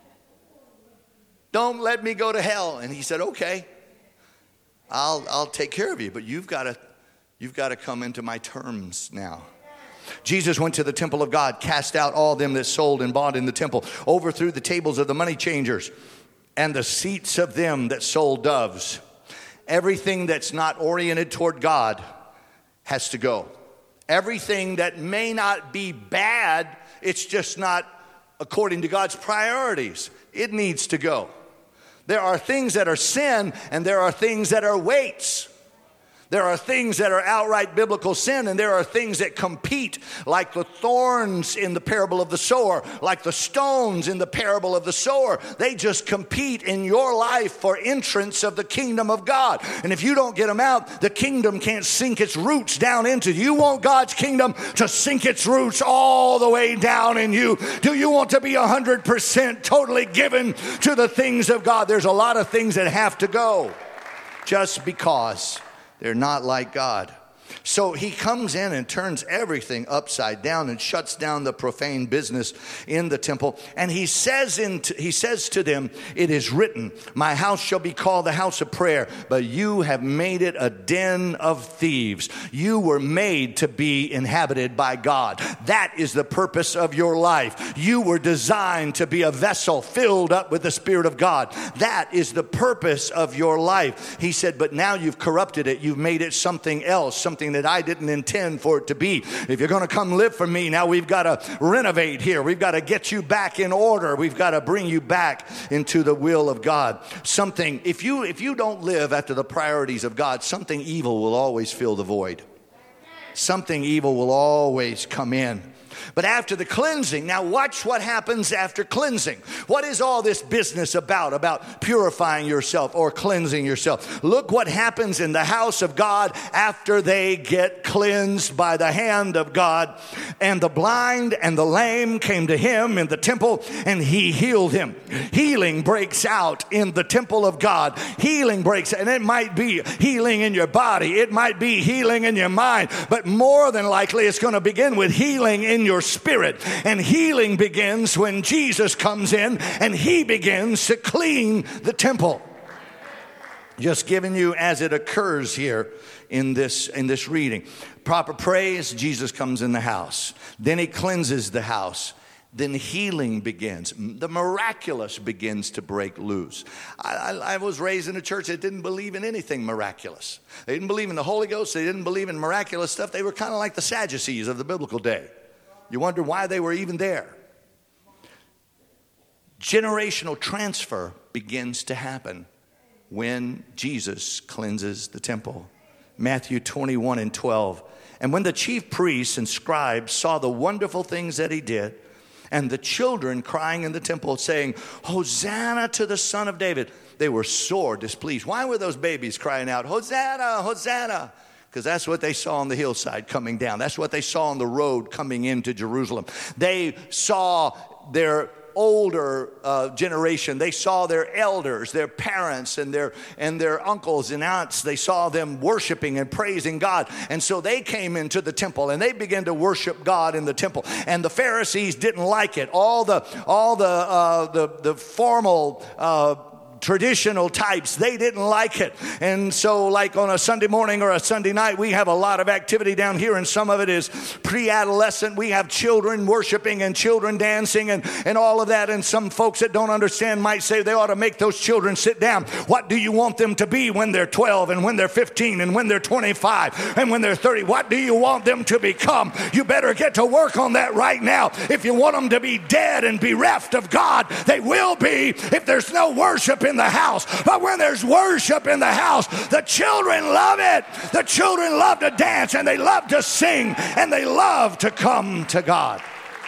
Don't let me go to hell. And he said, okay, I'll take care of you. But you've got to come into my terms now. Jesus went to the temple of God, cast out all them that sold and bought in the temple, overthrew the tables of the money changers and the seats of them that sold doves. Everything that's not oriented toward God has to go. Everything that may not be bad, it's just not according to God's priorities. It needs to go. There are things that are sin and there are things that are weights. There are things that are outright biblical sin, and there are things that compete, like the thorns in the parable of the sower, like the stones in the parable of the sower. They just compete in your life for entrance of the kingdom of God. And if you don't get them out, the kingdom can't sink its roots down into you. You want God's kingdom to sink its roots all the way down in you. Do you want to be 100% totally given to the things of God? There's a lot of things that have to go just because they're not like God. So he comes in and turns everything upside down and shuts down the profane business in the temple. And he says to them, it is written, my house shall be called the house of prayer, but you have made it a den of thieves. You were made to be inhabited by God. That is the purpose of your life. You were designed to be a vessel filled up with the Spirit of God. That is the purpose of your life. He said, but now you've corrupted it. You've made it something else, something that I didn't intend for it to be. If you're going to come live for me, now we've got to renovate here. We've got to get you back in order. We've got to bring you back into the will of God. Something, if you don't live after the priorities of God, something evil will always fill the void. Something evil will always come in. But after the cleansing, now watch what happens after cleansing. What is all this business about purifying yourself or cleansing yourself? Look what happens in the house of God after they get cleansed by the hand of God. And the blind and the lame came to him in the temple, and he healed him. Healing breaks out in the temple of God. Healing breaks, and it might be healing in your body. It might be healing in your mind. But more than likely, it's going to begin with healing in your spirit. And healing begins when Jesus comes in and he begins to clean the temple. Just giving you as it occurs here in this reading. Proper praise, Jesus comes in the house. Then he cleanses the house. Then healing begins. The miraculous begins to break loose. I was raised in a church that didn't believe in anything miraculous. They didn't believe in the Holy Ghost. They didn't believe in miraculous stuff. They were kind of like the Sadducees of the biblical day. You wonder why they were even there. Generational transfer begins to happen when Jesus cleanses the temple. Matthew 21:12. And when the chief priests and scribes saw the wonderful things that he did, and the children crying in the temple saying, Hosanna to the Son of David, they were sore displeased. Why were those babies crying out, Hosanna, Hosanna? Because that's what they saw on the hillside coming down. That's what they saw on the road coming into Jerusalem. They saw their older generation. They saw their elders, their parents, and their uncles and aunts. They saw them worshiping and praising God. And so they came into the temple and they began to worship God in the temple. And the Pharisees didn't like it. All the formal traditional types, they didn't like it. And so like on a Sunday morning or a Sunday night, we have a lot of activity down here, and some of it is pre-adolescent. We have children worshiping and children dancing and all of that. And some folks that don't understand might say they ought to make those children sit down. What do you want them to be when they're 12 and when they're 15 and when they're 25 and when they're 30? What do you want them to become? You better get to work on that right now. If you want them to be dead and bereft of God, they will be if there's no worship in the house. But when there's worship in the house, the children love it. The children love to dance, and they love to sing, and they love to come to God.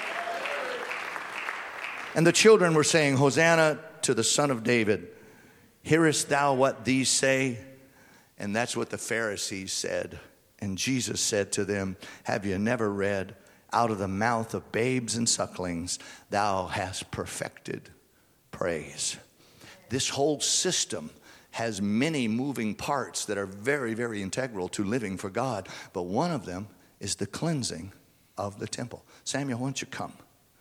And the children were saying, Hosanna to the Son of David. Hearest thou what these say? And that's what the Pharisees said. And Jesus said to them, have you never read, out of the mouth of babes and sucklings thou hast perfected praise. This whole system has many moving parts that are very, very integral to living for God. But one of them is the cleansing of the temple. Samuel, why don't you come?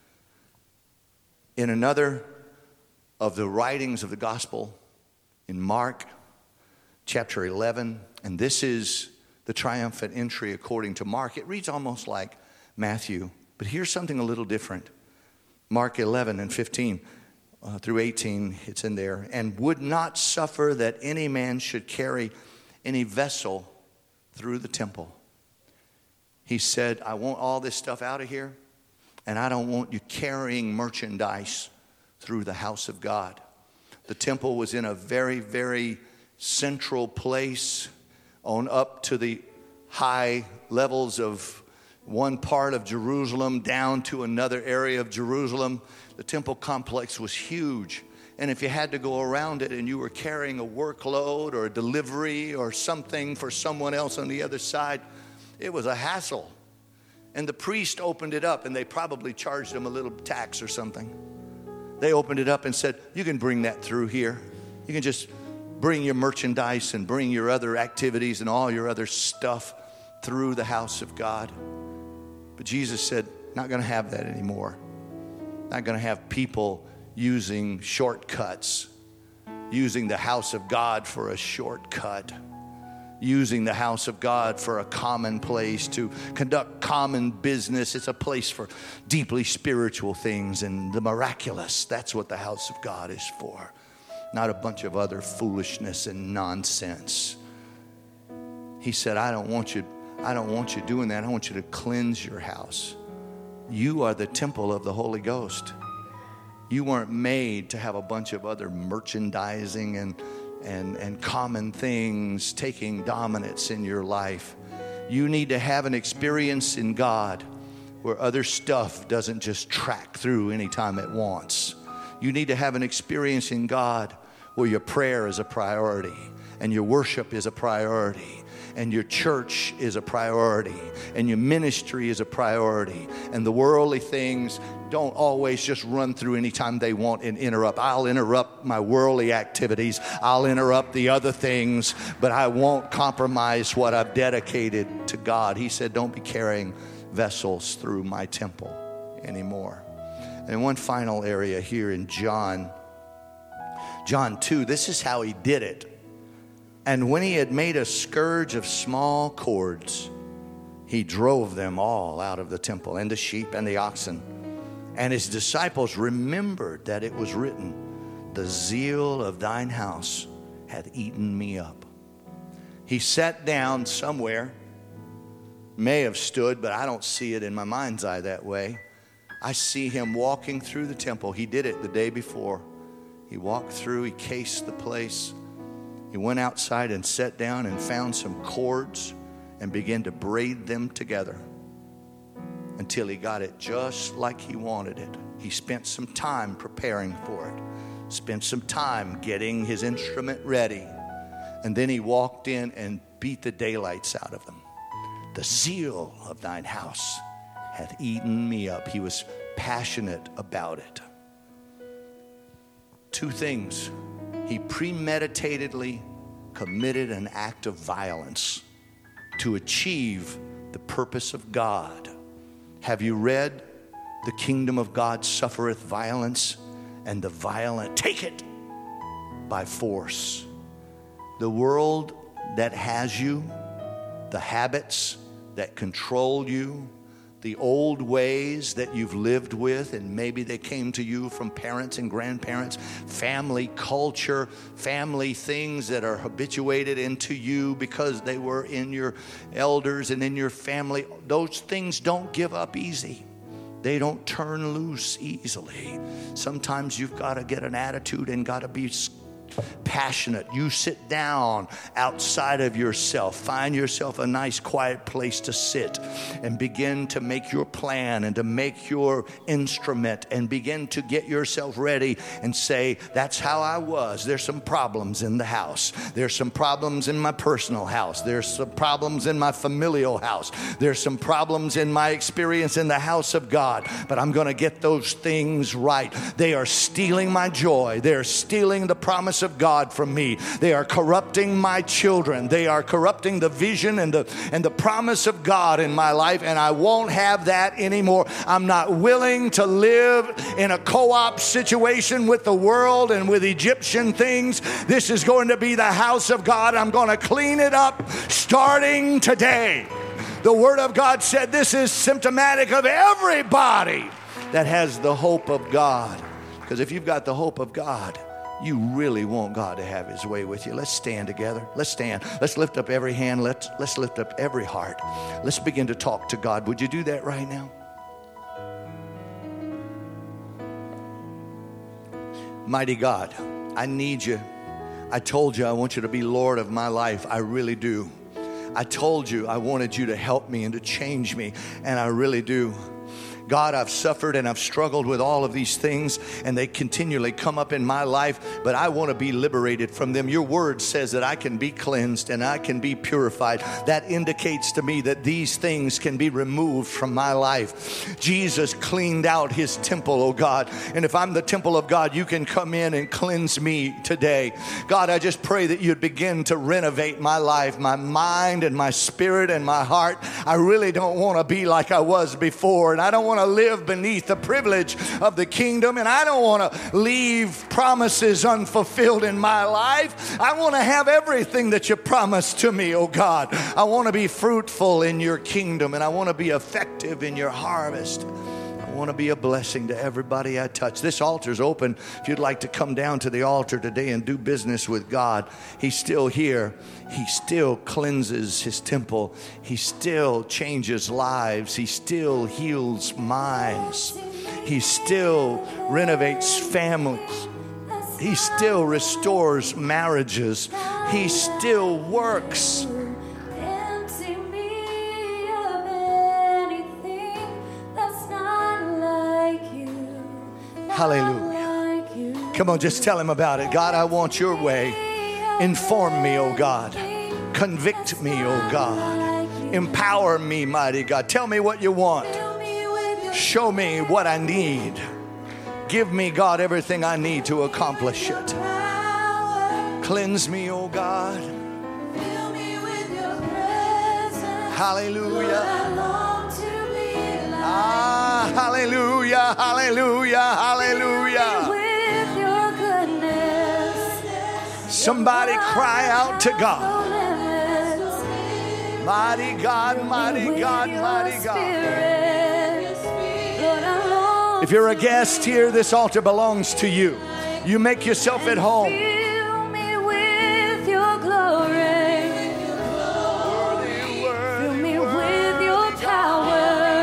In another of the writings of the gospel, in Mark chapter 11, and this is the triumphant entry according to Mark. It reads almost like Matthew, but here's something a little different. Mark 11 and 15. Through 18, it's in there. And would not suffer that any man should carry any vessel through the temple. He said, I want all this stuff out of here, and I don't want you carrying merchandise through the house of God. The temple was in a very, very central place on up to the high levels of one part of Jerusalem down to another area of Jerusalem. The temple complex was huge. And if you had to go around it and you were carrying a workload or a delivery or something for someone else on the other side, it was a hassle. And the priest opened it up, and they probably charged him a little tax or something. They opened it up and said, you can bring that through here. You can just bring your merchandise and bring your other activities and all your other stuff through the house of God. But Jesus said, not going to have that anymore. Not going to have people using shortcuts, using the house of God for a shortcut, using the house of God for a common place to conduct common business. It's a place for deeply spiritual things and the miraculous. That's what the house of God is for, not a bunch of other foolishness and nonsense. He said, I don't want you doing that. I want you to cleanse your house. You are the temple of the Holy Ghost. You weren't made to have a bunch of other merchandising and common things taking dominance in your life. You need to have an experience in God where other stuff doesn't just track through anytime it wants. You need to have an experience in God where your prayer is a priority and your worship is a priority and your church is a priority and your ministry is a priority, and the worldly things don't always just run through anytime they want and interrupt. I'll interrupt my worldly activities. I'll interrupt the other things, but I won't compromise what I've dedicated to God. He said, don't be carrying vessels through my temple anymore. And one final area here in John 2, this is how he did it. And when he had made a scourge of small cords, he drove them all out of the temple, and the sheep and the oxen. And his disciples remembered that it was written, the zeal of thine house hath eaten me up. He sat down somewhere, may have stood, but I don't see it in my mind's eye that way. I see him walking through the temple. He did it the day before. He walked through, he cased the place. He went outside and sat down and found some cords and began to braid them together until he got it just like he wanted it. He spent some time preparing for it, spent some time getting his instrument ready, and then he walked in and beat the daylights out of them. The zeal of thine house hath eaten me up. He was passionate about it. Two things. He premeditatedly committed an act of violence to achieve the purpose of God. Have you read, the kingdom of God suffereth violence, and the violent take it by force? The world that has you, the habits that control you, the old ways that you've lived with, and maybe they came to you from parents and grandparents, family culture, family things that are habituated into you because they were in your elders and in your family. Those things don't give up easy. They don't turn loose easily. Sometimes you've got to get an attitude and got to be passionate. You sit down outside of yourself. Find yourself a nice quiet place to sit and begin to make your plan and to make your instrument and begin to get yourself ready and say, that's how I was. There's some problems in the house. There's some problems in my personal house. There's some problems in my familial house. There's some problems in my experience in the house of God. But I'm going to get those things right. They are stealing my joy. They're stealing the promise of God from me. They are corrupting my children. They are corrupting the vision and the promise of God in my life, and I won't have that anymore. I'm not willing to live in a co-op situation with the world and with Egyptian things. This is going to be the house of God. I'm going to clean it up starting today. The Word of God said this is symptomatic of everybody that has the hope of God. Because if you've got the hope of God, you really want God to have His way with you. Let's stand together. Let's stand. Let's lift up every hand. Let's lift up every heart. Let's begin to talk to God. Would you do that right now? Mighty God, I need you. I told you I want you to be Lord of my life. I really do. I told you I wanted you to help me and to change me, and I really do. God, I've suffered and I've struggled with all of these things, and they continually come up in my life, but I want to be liberated from them. Your word says that I can be cleansed and I can be purified. That indicates to me that these things can be removed from my life. Jesus cleaned out his temple, oh God, and if I'm the temple of God, you can come in and cleanse me today. God, I just pray that you'd begin to renovate my life, my mind and my spirit and my heart. I really don't want to be like I was before, and I don't want to live beneath the privilege of the kingdom, and I don't want to leave promises unfulfilled in my life. I want to have everything that you promised to me, oh God. I want to be fruitful in your kingdom, and I want to be effective in your harvest. I want to be a blessing to everybody I touch. This altar's open. If you'd like to come down to the altar today and do business with God, he's still here. He still cleanses his temple. He still changes lives. He still heals minds. He still renovates families. He still restores marriages. He still works. Hallelujah. Come on, just tell him about it. God, I want your way. Inform me, oh God. Convict me, oh God. Empower me, mighty God. Tell me what you want. Show me what I need. Give me, God, everything I need to accomplish it. Cleanse me, oh God. Hallelujah. Ah, hallelujah, hallelujah, hallelujah. Somebody cry out to God. Mighty God, mighty God, mighty God. If you're a guest here, this altar belongs to you. You make yourself at home. Fill me with your glory. Fill me with your power.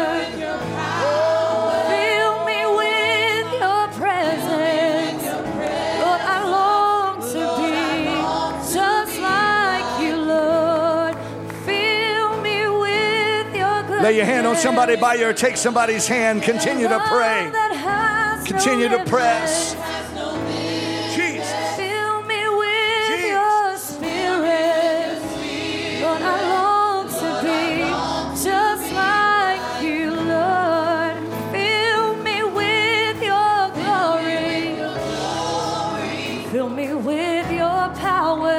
Fill me with your presence. Lord, I long to be just like you, Lord. Fill me with your glory. Lay your hand on somebody by your, take somebody's hand. Continue to pray. Continue to press. Fill me with your power.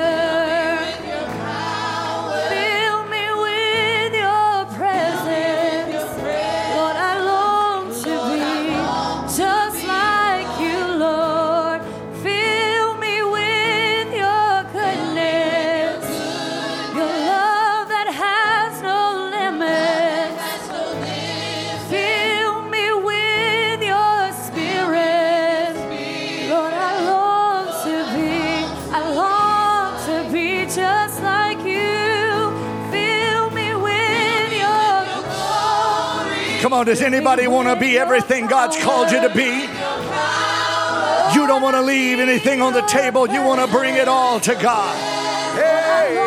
Fill me with your presence. Lord, I long to be just like you, Lord. Fill me with your goodness, your love that has no limits. Fill me with your spirit. Lord, I long to be just like you. Fill me with your glory. Come on, does anybody want to be everything God's called you to be? You don't want to leave anything on the table. You want to bring it all to God. Hey.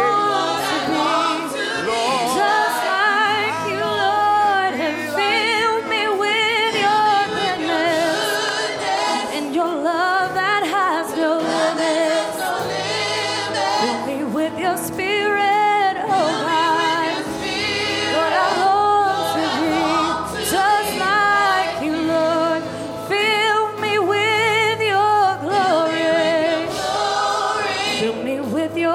Just like you, Lord, and fill me with your goodness and your love that has no limits. Fill me with your spirit, oh God. Lord, I long to be just like you, Lord. Fill me with your glory. Fill me with your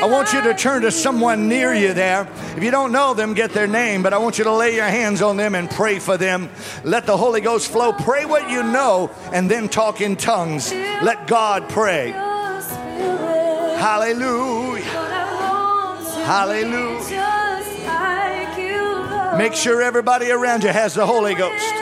I want you to turn to someone near you there. If you don't know them, get their name, but I want you to lay your hands on them and pray for them. Let the Holy Ghost flow. Pray what you know and then talk in tongues. Let God pray. Hallelujah. Hallelujah. Make sure everybody around you has the Holy Ghost.